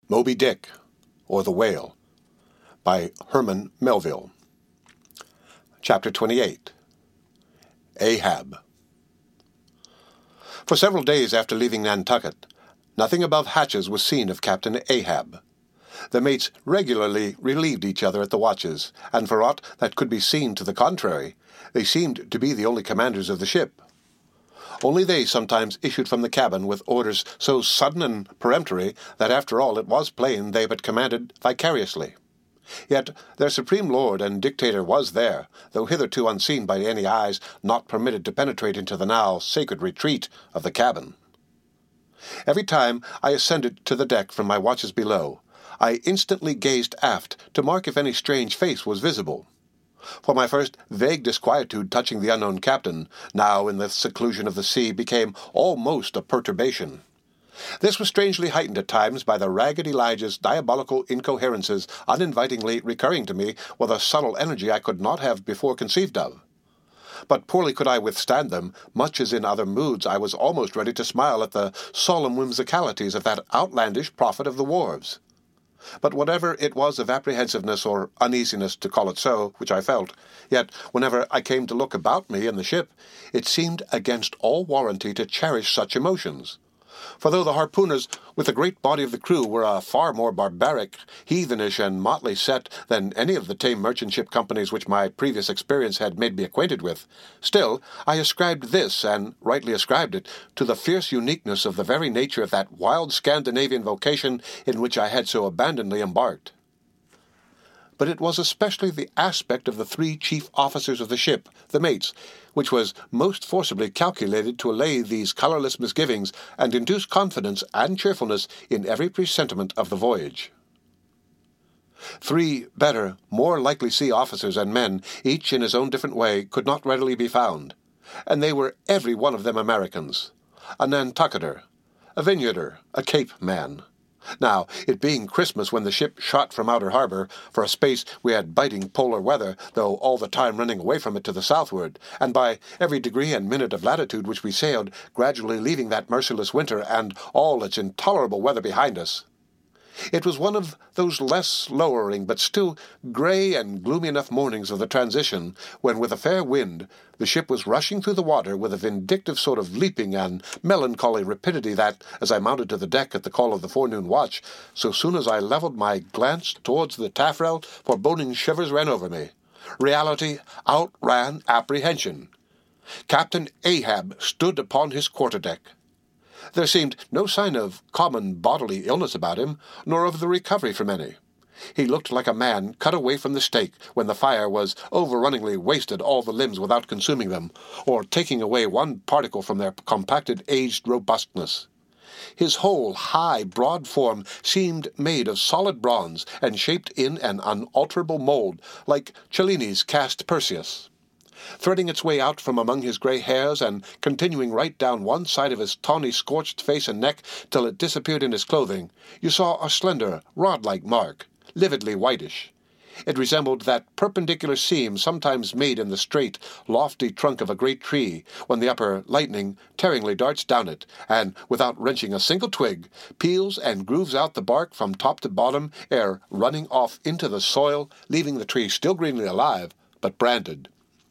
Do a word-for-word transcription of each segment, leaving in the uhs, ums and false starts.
Moby Dick, or the Whale, by Herman Melville. Chapter twenty-eight. Ahab. For several days after leaving Nantucket, nothing above hatches was seen of Captain Ahab. The mates regularly relieved each other at the watches, and for aught that could be seen to the contrary, they seemed to be the only commanders of the ship. Only they sometimes issued from the cabin with orders so sudden and peremptory that after all it was plain they but commanded vicariously. Yet their supreme lord and dictator was there, though hitherto unseen by any eyes not permitted to penetrate into the now sacred retreat of the cabin. Every time I ascended to the deck from my watches below, I instantly gazed aft to mark if any strange face was visible. For my first vague disquietude touching the unknown captain, now in the seclusion of the sea, became almost a perturbation. This was strangely heightened at times by the ragged Elijah's diabolical incoherences uninvitingly recurring to me with a subtle energy I could not have before conceived of. But poorly could I withstand them, much as in other moods I was almost ready to smile at the solemn whimsicalities of that outlandish prophet of the wharves. But whatever it was of apprehensiveness or uneasiness, to call it so, which I felt, yet whenever I came to look about me in the ship, it seemed against all warranty to cherish such emotions. For though the harpooners with the great body of the crew were a far more barbaric, heathenish, and motley set than any of the tame merchant ship companies which my previous experience had made me acquainted with, still I ascribed this, and rightly ascribed it, to the fierce uniqueness of the very nature of that wild Scandinavian vocation in which I had so abandonedly embarked. But it was especially the aspect of the three chief officers of the ship, the mates, which was most forcibly calculated to allay these colourless misgivings and induce confidence and cheerfulness in every presentiment of the voyage. Three better, more likely sea officers and men, each in his own different way, could not readily be found, and they were every one of them Americans, a Nantucketer, a Vineyarder, a Cape man. Now, it being Christmas when the ship shot from outer harbour, for a space we had biting polar weather, though all the time running away from it to the southward, and by every degree and minute of latitude which we sailed, gradually leaving that merciless winter and all its intolerable weather behind us. It was one of those less lowering but still grey and gloomy enough mornings of the transition, when with a fair wind the ship was rushing through the water with a vindictive sort of leaping and melancholy rapidity that, as I mounted to the deck at the call of the forenoon watch, so soon as I levelled my glance towards the taffrail, foreboding shivers ran over me. Reality outran apprehension. Captain Ahab stood upon his quarter-deck. There seemed no sign of common bodily illness about him, nor of the recovery from any. He looked like a man cut away from the stake when the fire was overrunningly wasted all the limbs without consuming them, or taking away one particle from their compacted aged robustness. His whole high, broad form seemed made of solid bronze and shaped in an unalterable mould, like Cellini's cast Perseus. Threading its way out from among his grey hairs and continuing right down one side of his tawny scorched face and neck till it disappeared in his clothing, you saw a slender, rod-like mark, lividly whitish. It resembled that perpendicular seam sometimes made in the straight, lofty trunk of a great tree, when the upper lightning tearingly darts down it, and, without wrenching a single twig, peels and grooves out the bark from top to bottom, ere running off into the soil, leaving the tree still greenly alive, but branded.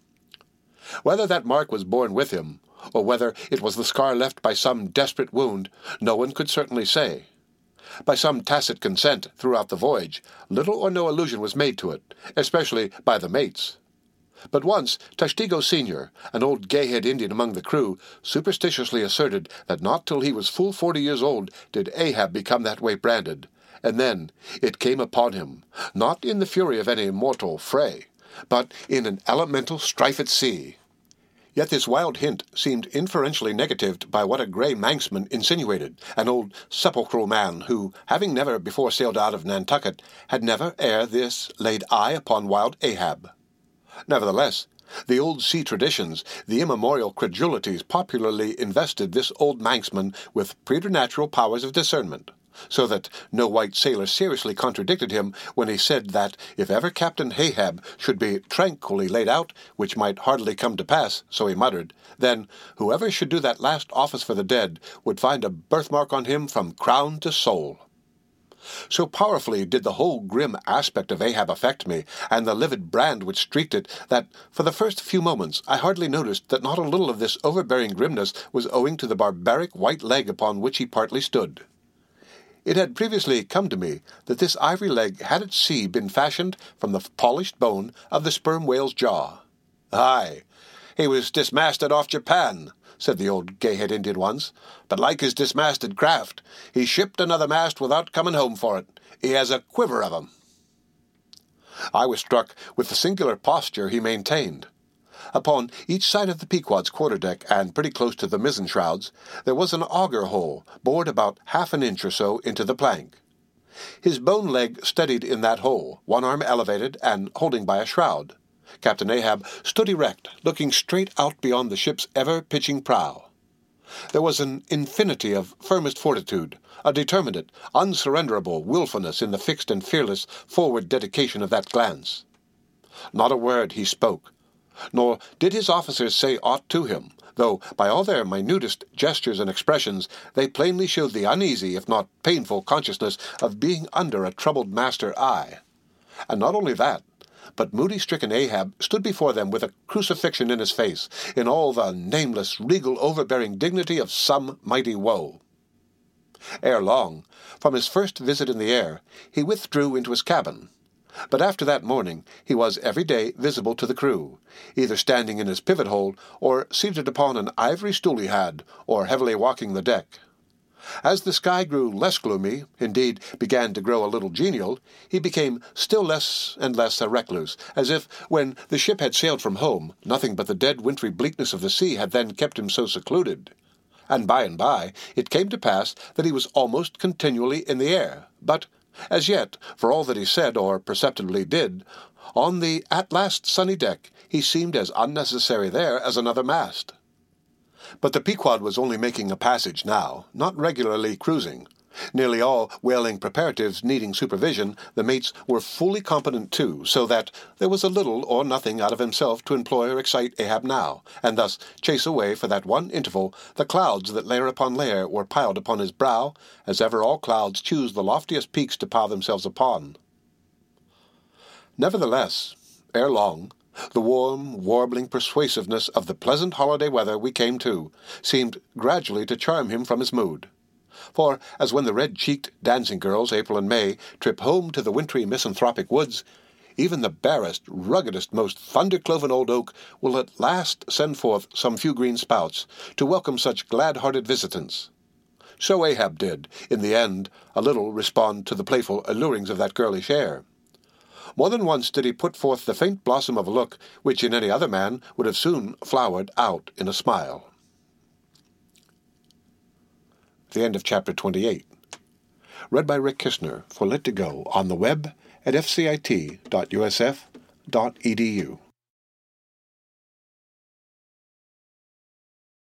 Whether that mark was born with him, or whether it was the scar left by some desperate wound, no one could certainly say. By some tacit consent throughout the voyage, little or no allusion was made to it, especially by the mates. But once Tashtego Senior, an old gay-head Indian among the crew, superstitiously asserted that not till he was full forty years old did Ahab become that way branded, and then it came upon him, not in the fury of any mortal fray, but in an elemental strife at sea. Yet this wild hint seemed inferentially negatived by what a grey Manxman insinuated, an old sepulchral man who, having never before sailed out of Nantucket, had never ere this laid eye upon wild Ahab. Nevertheless, the old sea traditions, the immemorial credulities popularly invested this old Manxman with preternatural powers of discernment, so that no white sailor seriously contradicted him when he said that if ever Captain Ahab should be tranquilly laid out, which might hardly come to pass, so he muttered, then whoever should do that last office for the dead would find a birthmark on him from crown to sole. So powerfully did the whole grim aspect of Ahab affect me, and the livid brand which streaked it, that for the first few moments I hardly noticed that not a little of this overbearing grimness was owing to the barbaric white leg upon which he partly stood. It had previously come to me that this ivory leg had at sea been fashioned from the polished bone of the sperm whale's jaw. Aye, he was dismasted off Japan, said the old gay-head Indian once, but like his dismasted craft, he shipped another mast without coming home for it. He has a quiver of 'em. I was struck with the singular posture he maintained. Upon each side of the Pequod's quarter-deck, and pretty close to the mizzen shrouds, there was an auger hole, bored about half an inch or so into the plank. His bone leg steadied in that hole, one arm elevated and holding by a shroud. Captain Ahab stood erect, looking straight out beyond the ship's ever-pitching prow. There was an infinity of firmest fortitude, a determinate, unsurrenderable willfulness in the fixed and fearless forward dedication of that glance. Not a word he spoke, nor did his officers say aught to him, though by all their minutest gestures and expressions they plainly showed the uneasy, if not painful, consciousness of being under a troubled master eye. And not only that, but moody-stricken Ahab stood before them with a crucifixion in his face, in all the nameless, regal, overbearing dignity of some mighty woe. Ere long, from his first visit in the air, he withdrew into his cabin. But after that morning he was every day visible to the crew, either standing in his pivot-hole, or seated upon an ivory stool he had, or heavily walking the deck. As the sky grew less gloomy, indeed began to grow a little genial, he became still less and less a recluse, as if, when the ship had sailed from home, nothing but the dead wintry bleakness of the sea had then kept him so secluded. And by and by it came to pass that he was almost continually in the air, but, as yet, for all that he said or perceptibly did, on the at last sunny deck he seemed as unnecessary there as another mast. But the Pequod was only making a passage now, not regularly cruising. Nearly all whaling preparatives needing supervision, the mates were fully competent too, so that there was a little or nothing out of himself to employ or excite Ahab now, and thus chase away for that one interval the clouds that layer upon layer were piled upon his brow, as ever all clouds choose the loftiest peaks to pile themselves upon. Nevertheless, ere long, the warm, warbling persuasiveness of the pleasant holiday weather we came to seemed gradually to charm him from his mood. For, as when the red-cheeked dancing girls, April and May, trip home to the wintry misanthropic woods, even the barest, ruggedest, most thunder-cloven old oak will at last send forth some few green spouts to welcome such glad-hearted visitants. So Ahab did, in the end, a little respond to the playful allurings of that girlish air. More than once did he put forth the faint blossom of a look which in any other man would have soon flowered out in a smile. The end of chapter twenty-eight. Read by Rick Kistner for Lit to Go on the web at f c i t dot u s f dot e d u.